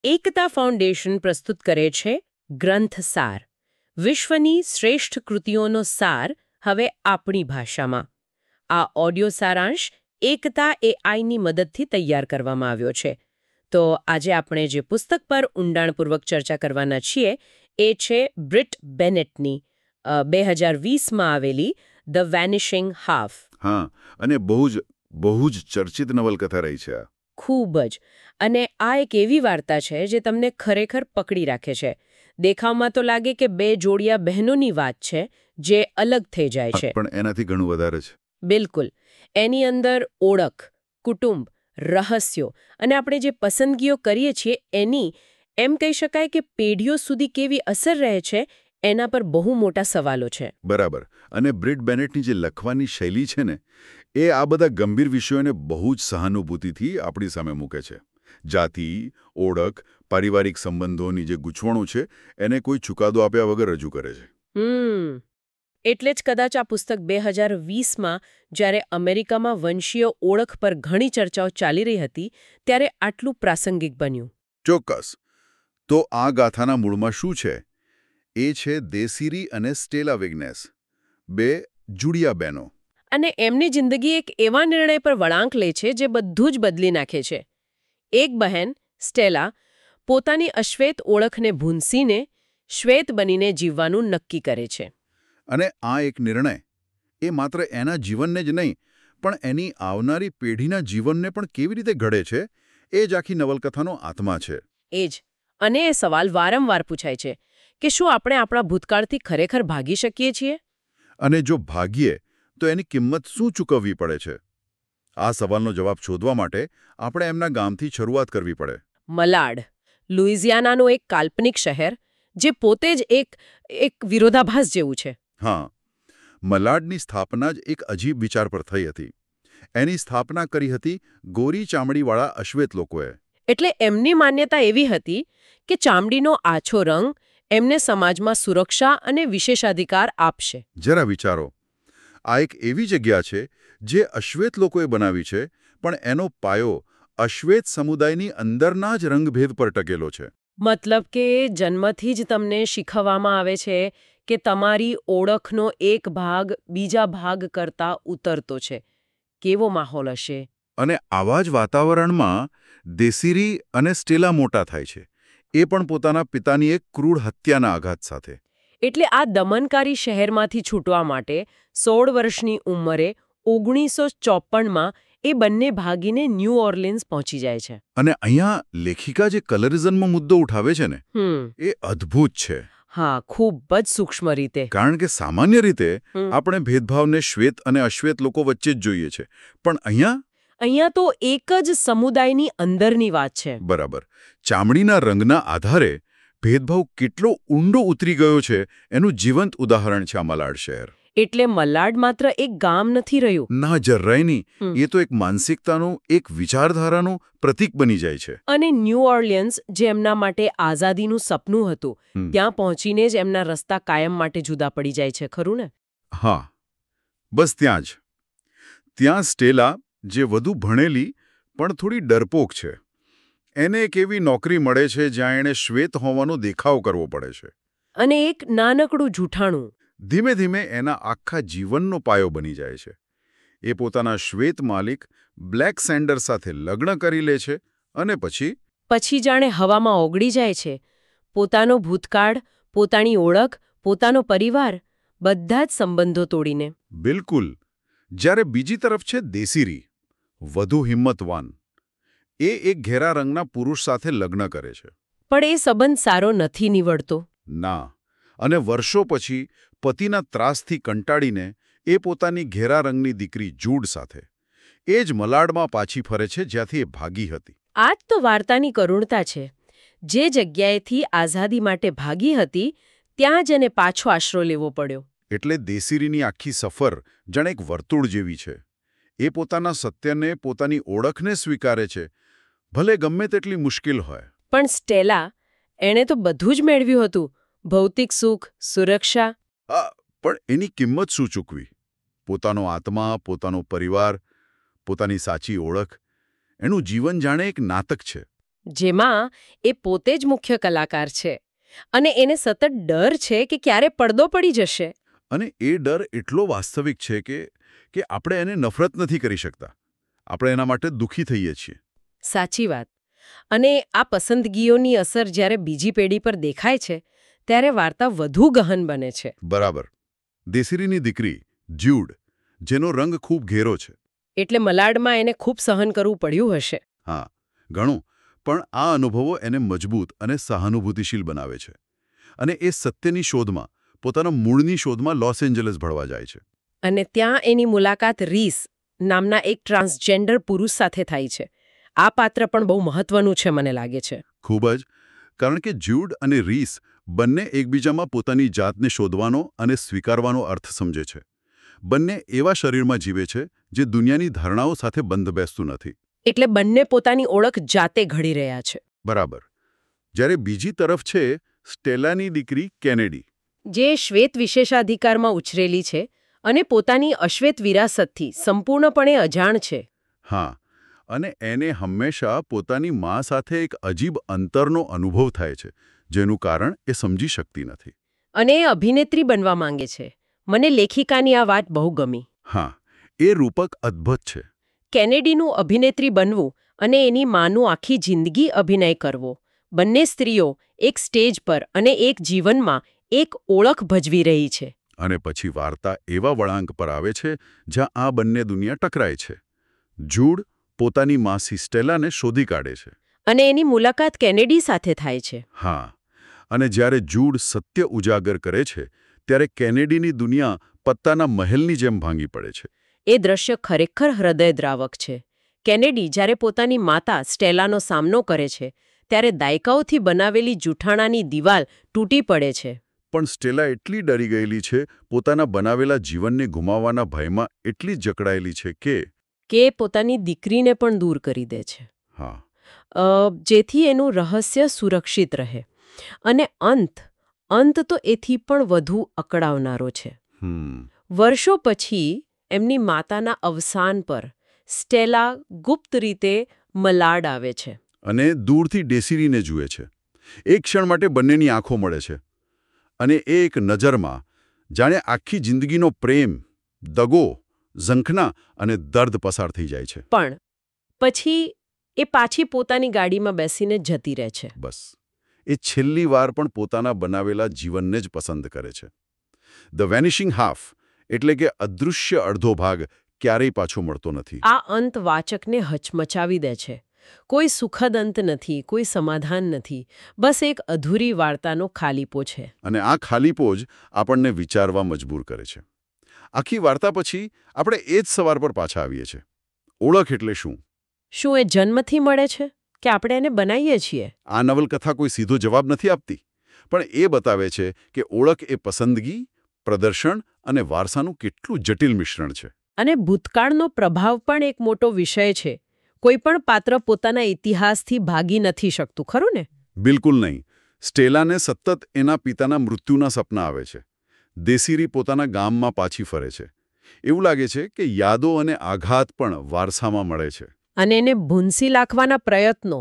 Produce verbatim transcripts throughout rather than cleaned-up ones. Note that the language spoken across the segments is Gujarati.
એકતા ફાઉન્ડેશન પ્રસ્તુત કરે છે ગ્રંથ સાર, વિશ્વની શ્રેષ્ઠ કૃતિઓનો સાર હવે આપણી ભાષામાં. આ ઓડિયો સારાંશ એકતા એઆઈની મદદથી તૈયાર કરવામાં આવ્યો છે. તો આજે આપણે જે પુસ્તક પર ઊંડાણપૂર્વક ચર્ચા કરવાના છીએ એ છે બ્રિટ બેનેટની બે હજાર વીસમાં આવેલી ધ વેનિશિંગ હાફ. હા, અને બહુ જ બહુ જ ચર્ચિત નવલકથા રહી છે. ખૂબ જ. અને આ એક એવી વાર્તા છે જે તમને ખરેખર પકડી રાખે છે. દેખાવમાં તો લાગે કે બે જોડિયા બહેનોની વાત છે જે અલગ થઈ જાય છે, પણ એનાથી ઘણું વધારે છે. બિલકુલ. એની અંદર ઓળખ, કુટુંબ, રહસ્યો અને આપણે જે પસંદગીઓ કરીએ છીએ એની, એમ કહી શકાય કે પેઢીઓ સુધી કેવી અસર રહે છે એના પર બહુ મોટા સવાલો છે. બરાબર. અને બ્રિટ બેનેટની જે લખવાની શૈલી છે ને, એ આ બધા ગંભીર વિષયોને બહુ જ સહાનુભૂતિથી આપણી સામે મૂકે છે. જાતિ, ઓળખ, પારિવારિક સંબંધોની જે ગૂંચવણો છે એને કોઈ ચુકાદો આપ્યા વગર રજૂ કરે છે. હમ એટલે જ કદાચ આ પુસ્તક બે હજાર વીસમાં જ્યારે અમેરિકામાં વંશીય ઓળખ પર ઘણી ચર્ચાઓ ચાલી રહી હતી ત્યારે આટલું પ્રાસંગિક બન્યું. ચોક્કસ. તો આ ગાથાના મૂળમાં શું છે? એ છે દેસીરી અને સ્ટેલા વિગ્નેસ, બે જુડિયા બહેનો. અને એમની જિંદગી એક એવા નિર્ણય પર વળાંક લે છે જે બધું જ બદલી નાખે છે. એક બહેન સ્ટેલા પોતાની અશ્વેત ઓળખને ભૂંસીને શ્વેત બનીને જીવવાનું નક્કી કરે છે. અને આ એક નિર્ણય એ માત્ર એના જીવનને જ નહીં પણ એની આવનારી પેઢીના જીવનને પણ કેવી રીતે ઘડે છે એ જ આખી નવલકથાનો આત્મા છે. એ જ. અને એ સવાલ વારંવાર પૂછાય છે કે શું આપણે આપણા ભૂતકાળથી ખરેખર ભાગી શકીએ છીએ? અને જો ભાગીએ તો એની કિંમત શું ચૂકવવી પડે છે? આ સવાલનો જવાબ શોધવા માટે આપણે એમના ગામથી શરૂઆત કરવી પડે. મલાડ, લુઇઝિયાનાનું એક કાલ્પનિક શહેર જે પોતે જ એક એક વિરોધાભાસ જેવું છે. હા, મલાડની સ્થાપના જ એક અજીબ વિચાર પર થઈ હતી. એની સ્થાપના કરી હતી ગોરી ચામડીવાળા અશ્વેત લોકોએ. એટલે એમની માન્યતા એવી હતી કે ચામડીનો આછો રંગ એમને સમાજમાં સુરક્ષા અને વિશેષાધિકાર આપશે. જરા વિચારો, આ એક એવી જગ્યા છે જે અશ્વેત લોકોએ બનાવી છે, પણ એનો પાયો અશ્વેત સમુદાયની અંદરના જ રંગભેદ પર ટકેલો છે. મતલબ કે જન્મથી જ તમને શીખવવામાં આવે છે કે તમારી ઓળખનો એક ભાગ બીજા ભાગ કરતા ઉતરતો છે. કેવો માહોલ હશે! અને આવા જ વાતાવરણમાં દેસીરી અને સ્ટેલા મોટા થાય છે, એ પણ પોતાના પિતાની એક ક્રૂર હત્યાના આઘાત સાથે. એટલે આ દમનકારી શહેરમાંથી છૂટવા માટે સોળ વર્ષની ઉંમરે ઓગણીસો ચોપનમાં એ બંને ભાગીને ન્યૂ ઓર્લિન્સ પહોંચી જાય છે. અને અહીંયા લેખિકા જે કલરિઝમનો મુદ્દો ઉઠાવે છે ને, એ અદ્ભુત છે. હા, ખૂબ જ સૂક્ષ્મ રીતે. કારણ કે સામાન્ય રીતે આપણે ભેદભાવને શ્વેત અને અશ્વેત લોકો વચ્ચે જ જોઈએ છે, પણ અહીંયા અહીંયા તો એક જ સમુદાયની અંદરની વાત છે. બરાબર. ચામડીના રંગના આધારે ભેદભાવ કેટલો ઊંડો ઉતરી ગયો છે એનું જીવંત ઉદાહરણ છે આ મલાડ શહેર. એટલે મલાડ માત્ર એક ગામ નથી રહ્યું. ના, જરાય નહીં. એ તો એક માનસિકતાનું, એક વિચારધારાનું પ્રતીક બની જાય છે. અને ન્યૂ ઓર્લિયન્સ, જે એમના માટે આઝાદીનું સપનું હતું, ત્યાં પહોંચીને જ એમના રસ્તા કાયમ માટે જુદા પડી જાય છે, ખરું ને? હા, બસ ત્યાં જ. ત્યાં સ્ટેલા, જે વધુ ભણેલી પણ થોડી ડરપોક છે, એને એક એવી નોકરી મળે છે જ્યાં એણે શ્વેત હોવાનો દેખાવ કરવો પડે છે. અને એક નાનકડું જૂઠાણું ધીમે ધીમે એના આખા જીવનનો પાયો બની જાય છે. એ પોતાના શ્વેત માલિક બ્લેક સેન્ડર સાથે લગ્ન કરી લે છે અને પછી પછી જાણે હવામાં ઓગળી જાય છે. પોતાનો ભૂતકાળ, પોતાની ઓળખ, પોતાનો પરિવાર, બધા જ સંબંધો તોડીને. બિલકુલ. જ્યારે બીજી તરફ છે દેસીરી, વધુ હિંમતવાન. એ એક ઘેરા રંગના પુરુષ સાથે લગ્ન કરે છે. પણ એ સંબંધ સારો નથી નીવડતો. ના. અને વર્ષો પછી પતિના ત્રાસથી કંટાળીને એ પોતાની ઘેરા રંગની દીકરી જૂડ સાથે એ જ મલાડમાં પાછી ફરે છે જ્યાંથી એ ભાગી હતી. આ જ તો વાર્તાની કરુણતા છે. જે જગ્યાએથી આઝાદી માટે ભાગી હતી ત્યાં જ એને પાછો આશરો લેવો પડ્યો. એટલે દેસીરીની આખી સફર જાણે એક વર્તુળ જેવી છે. એ પોતાના સત્યને, પોતાની ઓળખને સ્વીકારે છે, ભલે ગમે તેટલી મુશ્કેલ હોય. પણ સ્ટેલા, એણે તો બધું જ મેળવ્યું હતું. ભૌતિક સુખ, સુરક્ષા. હા, પણ એની કિંમત શું ચૂકવી? પોતાનો આત્મા, પોતાનો પરિવાર, પોતાની સાચી ઓળખ. એનું જીવન જાણે એક નાટક છે. જેમાં એ પોતે જ મુખ્ય કલાકાર છે અને એને સતત ડર છે કે ક્યારે પડદો પડી જશે. અને એ ડર એટલો વાસ્તવિક છે કે કે આપણે એને નફરત નથી કરી શકતા. આપણે એના માટે દુઃખી થઈએ છીએ. સાચી વાત. અને આ પસંદગીઓની અસર જ્યારે બીજી પેઢી પર દેખાય છે ત્યારે વાર્તા વધુ ગહન બને છે. બરાબર. દેસીરીની દીકરી જ્યુડ, જેનો રંગ ખૂબ ઘેરો છે. એટલે મલાડમાં એને ખૂબ સહન કરવું પડ્યું હશે. હા, ઘણું. પણ આ અનુભવો એને મજબૂત અને સહાનુભૂતિશીલ બનાવે છે. અને એ સત્યની શોધમાં, પોતાના મૂળની શોધમાં લોસ એન્જલસ ભળવા જાય છે. અને ત્યાં એની મુલાકાત રીસ નામના એક ટ્રાન્સજેન્ડર પુરુષ સાથે થાય છે. આ પાત્ર પણ બહુ મહત્વનું છે મને લાગે છે. ખૂબ જ. કારણ કે જ્યુડ અને રીસ બંને એકબીજામાં પોતાની જાતને શોધવાનો અને સ્વીકારવાનો અર્થ સમજે છે. બંને એવા શરીરમાં જીવે છે જે દુનિયાની ધારણાઓ સાથે બંધ બેસતું નથી. એટલે બંને પોતાની ઓળખ જાતે ઘડી રહ્યા છે. બરાબર. જ્યારે બીજી તરફ છે સ્ટેલાની દીકરી કેનેડી, જે શ્વેત વિશેષાધિકારમાં ઉછરેલી છે અને પોતાની અશ્વેત વિરાસતથી સંપૂર્ણપણે અજાણ છે. હા, અને એને હંમેશા પોતાની મા સાથે એક અજીબ અંતરનો અનુભવ થાય છે, જેનું કારણ એ સમજી શકતી નથી. અને એ અભિનેત્રી બનવા માંગે છે. મને લેખિકાની આ વાત બહુ ગમી. હા, એ રૂપક અદ્ભુત છે. કેનેડીનું અભિનેત્રી બનવું અને એની માનું આખી જિંદગી અભિનય કરવો, બંને સ્ત્રીઓ એક સ્ટેજ પર અને એક જીવનમાં એક ઓળખ ભજવી રહી છે. અને પછી વાર્તા એવા વળાંક પર આવે છે જ્યાં આ બંને દુનિયા ટકરાય છે. જૂડ પોતાની માસી સ્ટેલાને શોધી કાઢે છે. અને એની મુલાકાત કેનેડી સાથે થાય છે. હા, અને જ્યારે જૂડ સત્ય ઉજાગર કરે છે ત્યારે કેનેડીની દુનિયા પત્તાના મહેલની જેમ ભાંગી પડે છે. એ દ્રશ્ય ખરેખર હૃદયદ્રાવક છે. કેનેડી જ્યારે પોતાની માતા સ્ટેલાનો સામનો કરે છે ત્યારે દાયકાઓથી બનાવેલી જૂઠાણાની દિવાલ તૂટી પડે છે. પણ સ્ટેલા એટલી ડરી ગયેલી છે, પોતાના બનાવેલા જીવનને ગુમાવવાના ભયમાં એટલી જકડાયેલી છે કે કે પોતાની દીકરીને પણ દૂર કરી દે છે. હા, અ, જેથી એનું રહસ્ય સુરક્ષિત રહે. અને અંત અંત તો એથી પણ વધુ અકળાવનારો છે. હમ વર્ષો પછી એમની માતાના અવસાન પર સ્ટેલા ગુપ્ત રીતે મલાડ આવે છે. અને દૂરથી ડેસીરીને જુએ છે. એક ક્ષણ માટે બંનેની આંખો મળે છે. અને એ એક નજરમાં જાણે આખી જિંદગીનો પ્રેમ, દગો, ઝંખના અને દર્દ પસાર થઈ જાય છે. પણ પછી એ પાછી પોતાની ગાડીમાં બેસીને જતી રહે છે. બસ એ છેલ્લી વાર પણ પોતાના બનાવેલા જીવનને જ પસંદ કરે છે. ધ વેનિશિંગ હાફ, એટલે કે અદૃશ્ય અડધો ભાગ ક્યારેય પાછો મળતો નથી. આ અંત વાચકને હચમચાવી દે છે. કોઈ સુખદ અંત નથી, કોઈ સમાધાન નથી, બસ એક અધૂરી વાર્તાનો ખાલીપો છે. અને આ ખાલીપો જ આપણને વિચારવા મજબૂર કરે છે. આખી વાર્તા પછી આપણે એ જ સવાલ પર પાછા આવીએ છીએ. ઓળખ એટલે શું? શું એ જન્મથી મળે છે કે આપણે એને બનાવીએ છીએ? આ નવલકથા કોઈ સીધો જવાબ નથી આપતી, પણ એ બતાવે છે કે ઓળખ એ પસંદગી, પ્રદર્શન અને વારસાનું કેટલું જટિલ મિશ્રણ છે. અને ભૂતકાળનો પ્રભાવ પણ એક મોટો વિષય છે. કોઈ પણ પાત્ર પોતાના ઇતિહાસથી ભાગી નથી શકતું, ખરું ને? બિલકુલ નહીં. સ્ટેલાને સતત એના પિતાના મૃત્યુના સપના આવે છે. દેસીરી પોતાના ગામમાં પાછી ફરે છે. એવું લાગે છે કે યાદો અને આઘાત પણ વારસામાં મળે છે. અને એને ભૂંસી નાખવાના પ્રયત્નો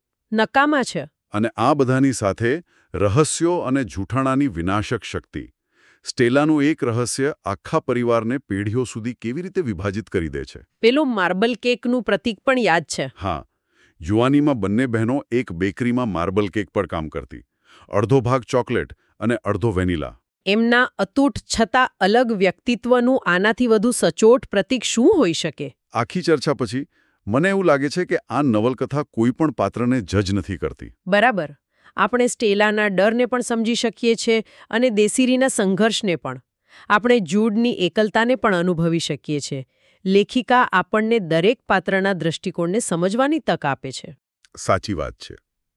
નકામા છે. અને આ બધાની સાથે રહસ્યો અને જૂઠાણાની વિનાશક શક્તિ. સ્ટેલાનું એક રહસ્ય આખા પરિવારને પેઢીઓ સુધી કેવી રીતે વિભાજિત કરી દે છે. પેલું માર્બલ કેકનું પ્રતીક પણ યાદ છે. હા, યુવાનીમાં બંને બહેનો એક બેકરીમાં માર્બલ કેક પર કામ કરતી. અડધો ભાગ ચોકલેટ અને અડધો વેનીલા. એમના અતૂટ છતાં અલગ વ્યક્તિત્વનું આનાથી વધુ સચોટ પ્રતીક શું હોઈ શકે? આખી ચર્ચા પછી મને એવું લાગે છે કે આ નવલકથા કોઈ પણ પાત્રને જજ નથી કરતી. બરાબર. આપણે સ્ટેલાના ડરને પણ સમજી શકીએ છીએ અને દેસીરીના સંઘર્ષને પણ. આપણે જૂડની એકલતાને પણ અનુભવી શકીએ છીએ. લેખિકા આપણને દરેક પાત્રના દૃષ્ટિકોણને સમજવાની તક આપે છે. સાચી વાત છે.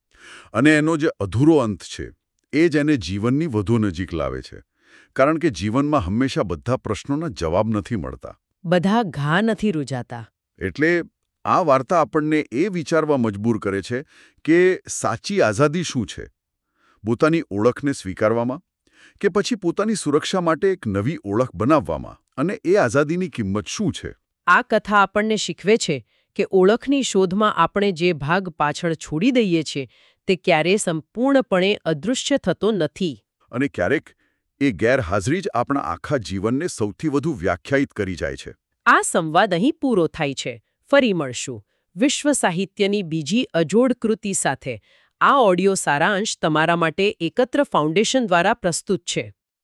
અને એનો જે અધૂરો અંત છે એ જ એને જીવનની વધુ નજીક લાવે છે. કારણ કે જીવનમાં હંમેશા બધા પ્રશ્નોના જવાબ નથી મળતા. બધા ઘા નથી રૂજાતા. એટલે આ વાર્તા આપણને એ વિચારવા મજબૂર કરે છે કે સાચી આઝાદી શું છે? પોતાની ઓળખને સ્વીકારવામાં કે પછી પોતાની સુરક્ષા માટે એક નવી ઓળખ બનાવવામાં? અને એ આઝાદીની કિંમત શું છે? આ કથા આપણને શીખવે છે કે ઓળખની શોધમાં આપણે જે ભાગ પાછળ છોડી દઈએ છીએ તે ક્યારેય સંપૂર્ણપણે અદૃશ્ય થતો નથી. અને ક્યારેક એ ગેરહાજરી જ આપણા આખા જીવનને સૌથી વધુ વ્યાખ્યાયિત કરી જાય છે. આ સંવાદ અહીં પૂરો થાય છે. ફરી મળશું વિશ્વ સાહિત્યની બીજી અજોડ કૃતિ સાથે. આ ઓડિયો સારાંશ તમારા માટે એકત્ર ફાઉન્ડેશન દ્વારા પ્રસ્તુત છે.